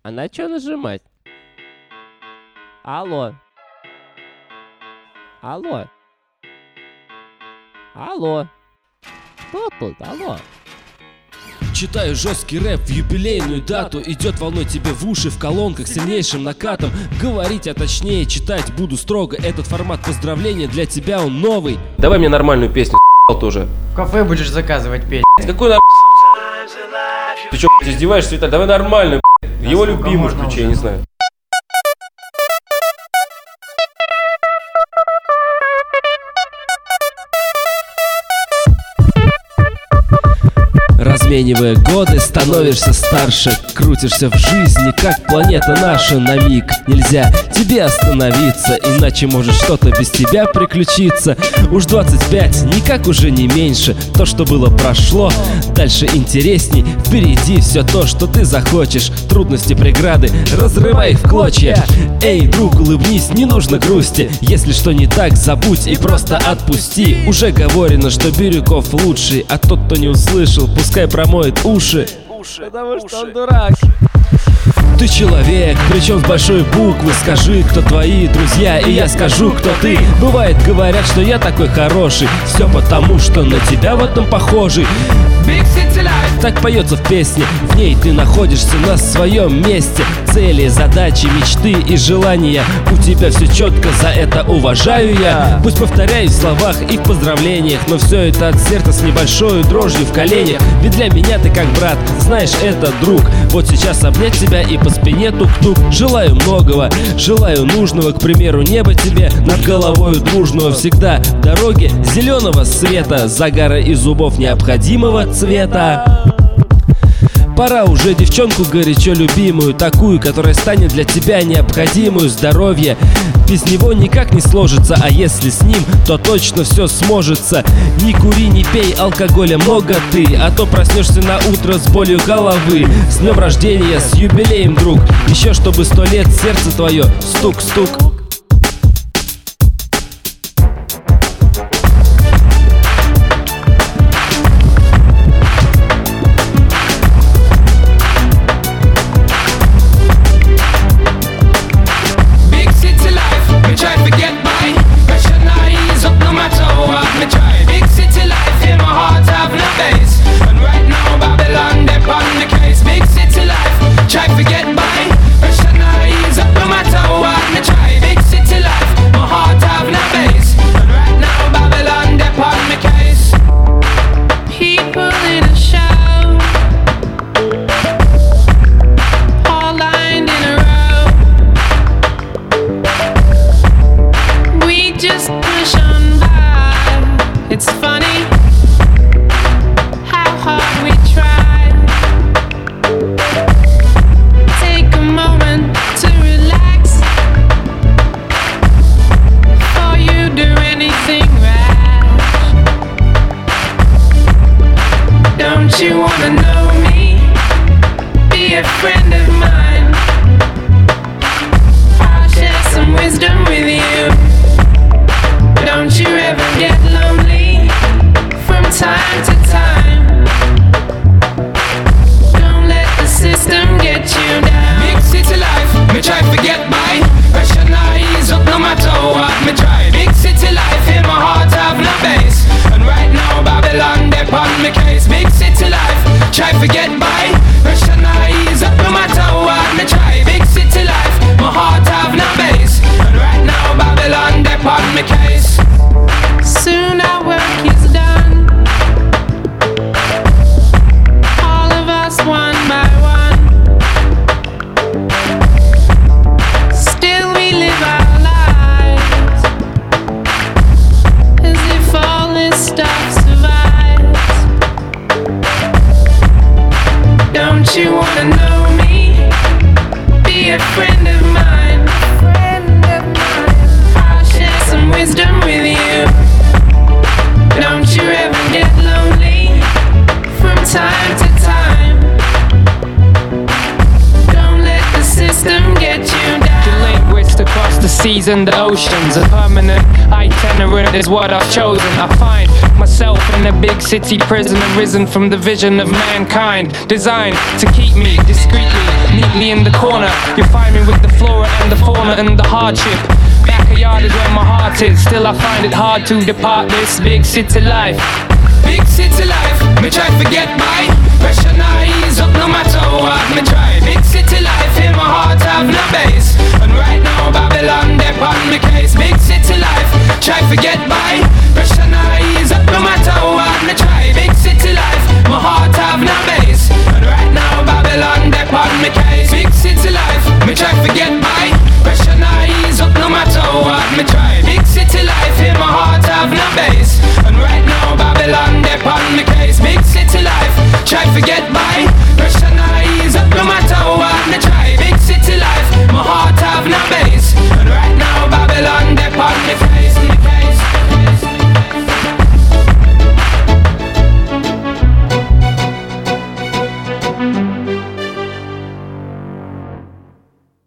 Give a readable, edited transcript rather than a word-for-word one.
А на что нажимать? Алло. Алло. Алло. Кто тут? Алло. Читаю жесткий рэп в юбилейную дату. Идет волной тебе в уши в колонках сильнейшим накатом. Говорить, а точнее читать буду строго. Этот формат поздравления для тебя он новый. Давай мне нормальную песню, тоже. В кафе будешь заказывать петь. Какой Ты чё, издеваешься, Виталий? Давай нормальную, его любимую включи, я не знаю. Разменивая годы, становишься старше. Крутишься в жизни, как планета наша. На миг нельзя тебе остановиться, иначе может что-то без тебя приключиться. Уж 25, никак уже не меньше. То, что было, прошло, дальше интересней. Впереди все то, что ты захочешь. Трудности, преграды, разрывай их в клочья. Эй, друг, улыбнись, не нужно грусти. Если что не так, забудь и просто отпусти. Уже говорено, что Бирюков лучший, а тот, кто не услышал, пускай промоет уши. Потому что он дурак. Ты человек, причем с большой буквы. Скажи, кто твои друзья, и я скажу, кто ты. Бывает, говорят, что я такой хороший. Все потому, что на тебя в этом похожий. Так поется в песне. В ней ты находишься на своем месте. Цели, задачи, мечты и желания. У тебя все четко, за это уважаю я. Пусть повторяюсь в словах и в поздравлениях, но все это от сердца с небольшой дрожью в коленях. Ведь для меня ты как брат, знаешь, это друг. Вот сейчас обнять тебя и по спине тук-тук. Желаю многого, желаю нужного. К примеру, небо тебе над головой дружного. Всегда дороги зеленого света, загара и зубов необходимого цвета. Пора уже девчонку горячо любимую, такую, которая станет для тебя необходимую. Здоровье без него никак не сложится, а если с ним, то точно все сможется. Не кури, не пей, алкоголя много ты, а то проснешься на утро с болью головы. С днем рождения, с юбилеем, друг. Еще чтобы 100 лет сердце твое стук-стук. It's funny how hard we try. Take a moment to relax before you do anything rash. Don't you wanna know me? Be a friend of mine. I'll share some wisdom with you. Don't you ever get lonely from time to time. Don't let the system get you down. Big city life, me try to get by. Pressure not ease up no matter what me try. Big city life, in my heart have no base. And right now Babylon they on me case. Big city life, try to get by. Pressure not ease up no matter what me try. Big city life, my heart have no base. And right now Babylon they on me case. Soon our work is done, all of us one by one. Still we live our lives as if all this stuff survives. Don't you wanna know me? Be a friend of mine. I'll share some wisdom with you. Don't you ever get lonely from time to time. Don't let the system get you down. Language to cross the seas and the oceans. A permanent itinerant is what I've chosen. I find myself in a big city prison, arisen from the vision of mankind, designed to keep me discreetly, neatly in the corner. You'll find me with the flora and the fauna and the hardship. Backyard is where my heart is. Still I find it hard to depart this big city life. Big city life, me try forget my pressure not ease up no matter what me try. Big city life, in my heart have no base, and right now Babylon they on me case. Big city life, try forget my pressure not ease up no matter what me try. Big city life, my heart have no base, and right now Babylon they on me case. Big city life, me try forget my pressure not ease up no matter what me try. Big city life, in my heart have no base, and right now Babylon they on me case. Big city life, try forget